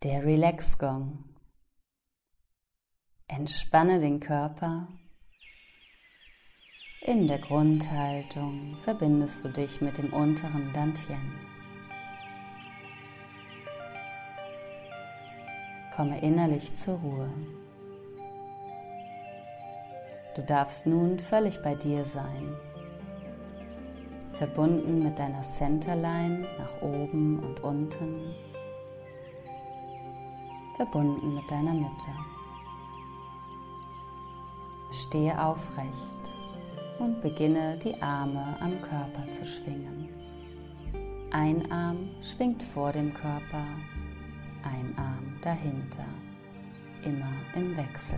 Der Relax-Gong. Entspanne den Körper. In der Grundhaltung verbindest du dich mit dem unteren Dantian. Komme innerlich zur Ruhe. Du darfst nun völlig bei dir sein, verbunden mit deiner Centerline nach oben und unten, verbunden mit deiner Mitte. Stehe aufrecht und beginne die Arme am Körper zu schwingen. Ein Arm schwingt vor dem Körper, ein Arm dahinter, immer im Wechsel.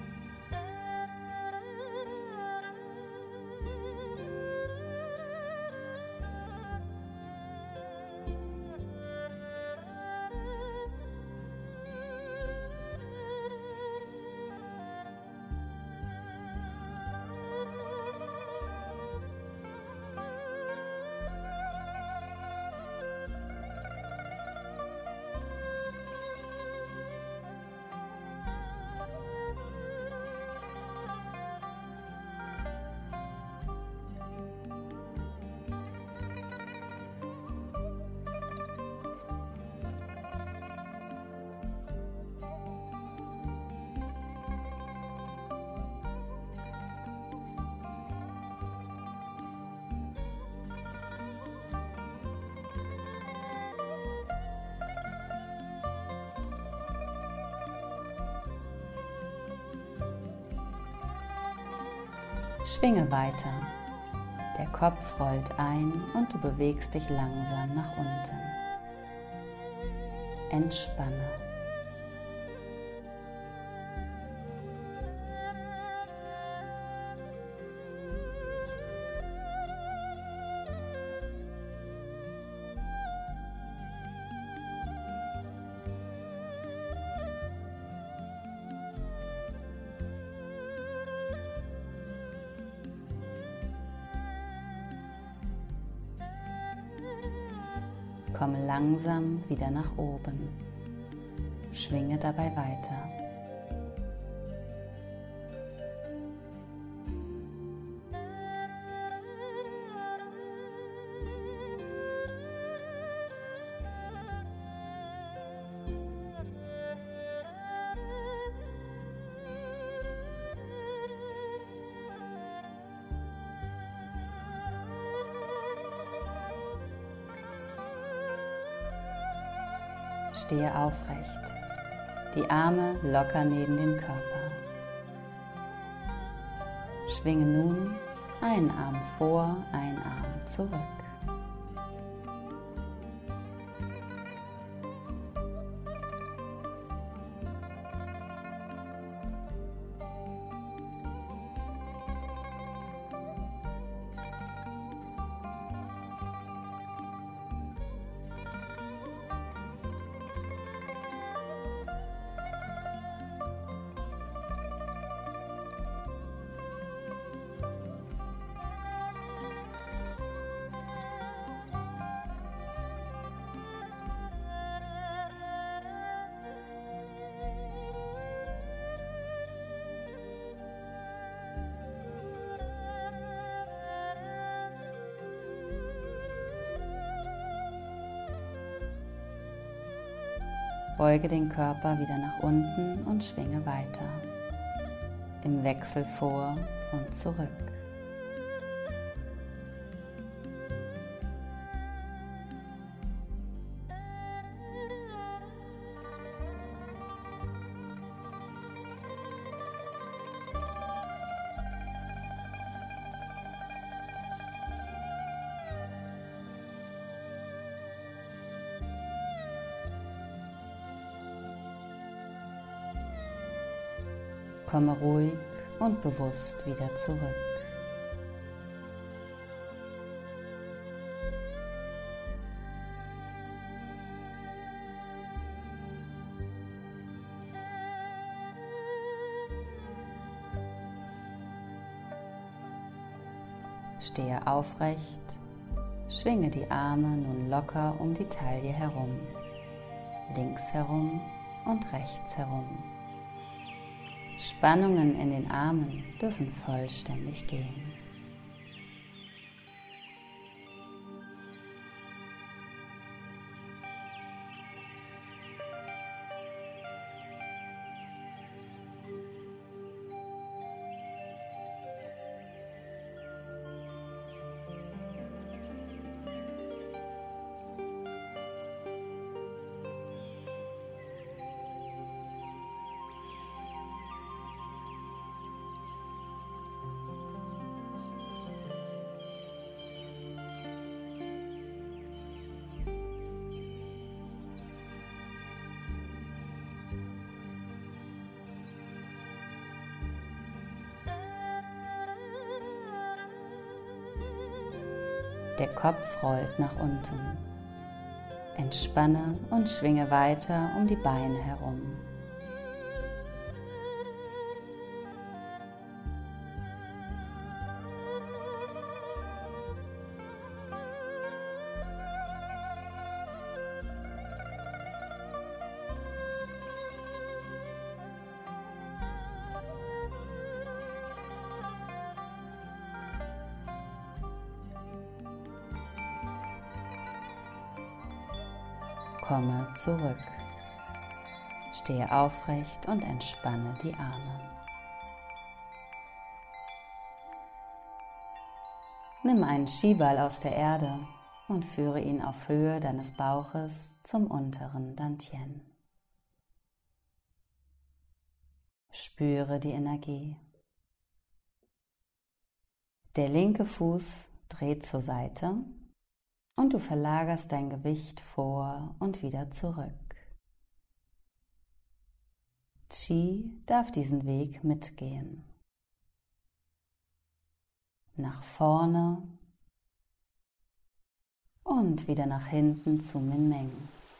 Schwinge weiter. Der Kopf rollt ein und du bewegst dich langsam nach unten. Entspanne. Komme langsam wieder nach oben. Schwinge dabei weiter. Stehe aufrecht, die Arme locker neben dem Körper. Schwinge nun einen Arm vor, einen Arm zurück. Beuge den Körper wieder nach unten und schwinge weiter. Im Wechsel vor und zurück. Komme ruhig und bewusst wieder zurück. Stehe aufrecht, schwinge die Arme nun locker um die Taille herum. links herum und rechts herum. Spannungen in den Armen dürfen vollständig gehen. Der Kopf rollt nach unten. Entspanne und schwinge weiter um die Beine herum. Komme zurück. Stehe aufrecht und entspanne die Arme. Nimm einen Skiball aus der Erde und führe ihn auf Höhe deines Bauches zum unteren Dantian. Spüre die Energie. Der linke Fuß dreht zur Seite und du verlagerst dein Gewicht vor und wieder zurück. Qi darf diesen Weg mitgehen. Nach vorne und wieder nach hinten zu Min Meng.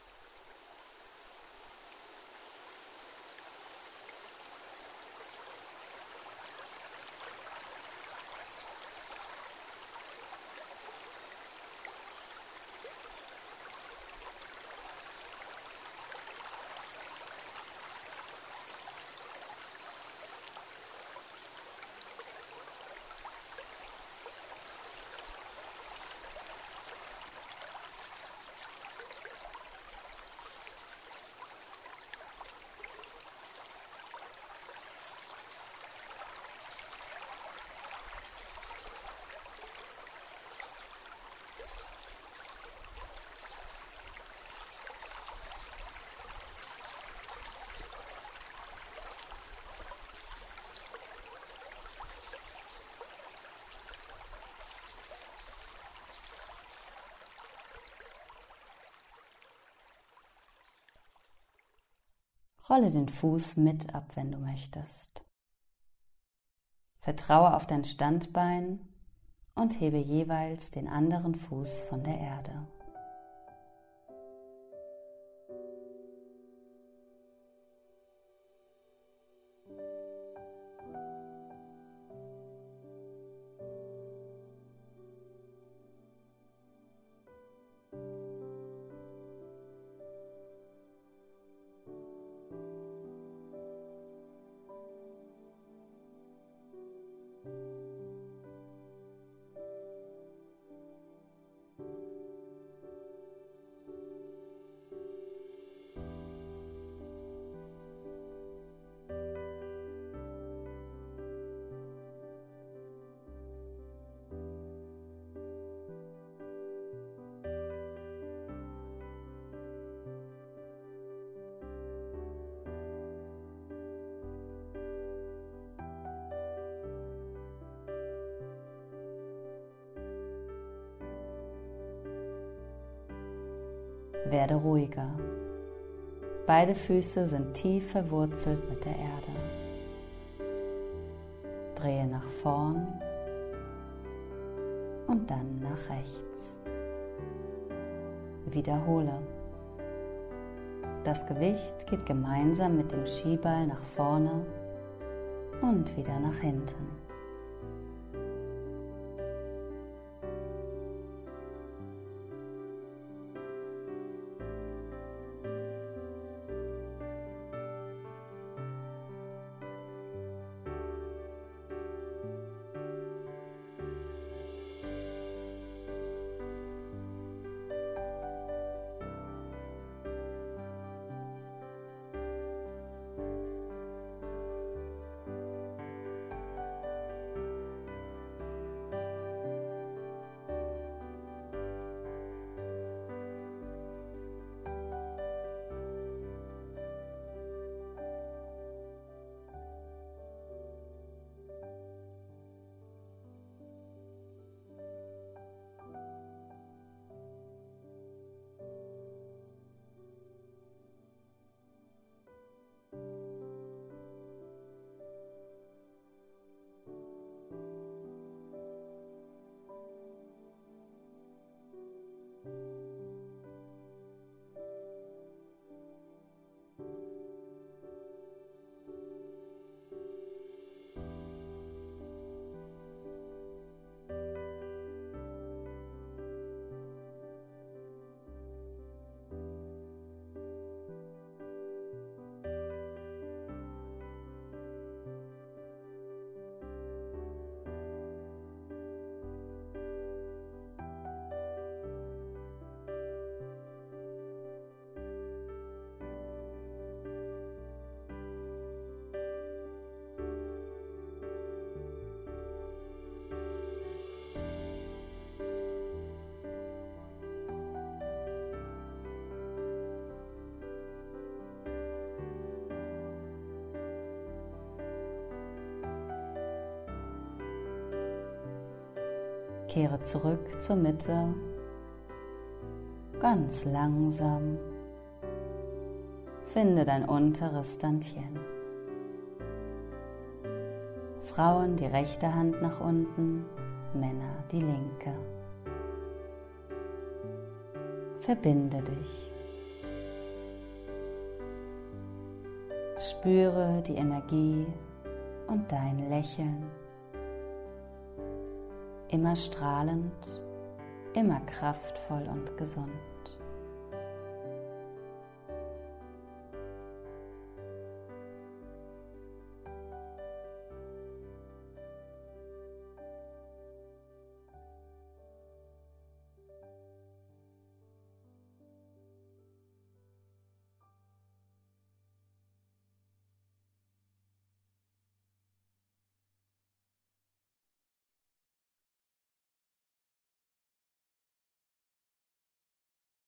Rolle den Fuß mit ab, wenn du möchtest. Vertraue auf dein Standbein und hebe jeweils den anderen Fuß von der Erde. Werde ruhiger. Beide Füße sind tief verwurzelt mit der Erde. Drehe nach vorn und dann nach rechts. Wiederhole. Das Gewicht geht gemeinsam mit dem Skiball nach vorne und wieder nach hinten. Kehre zurück zur Mitte, ganz langsam. Finde dein unteres Dantian. Frauen die rechte Hand nach unten, Männer die linke. Verbinde dich. Spüre die Energie und dein Lächeln. Immer strahlend, immer kraftvoll und gesund.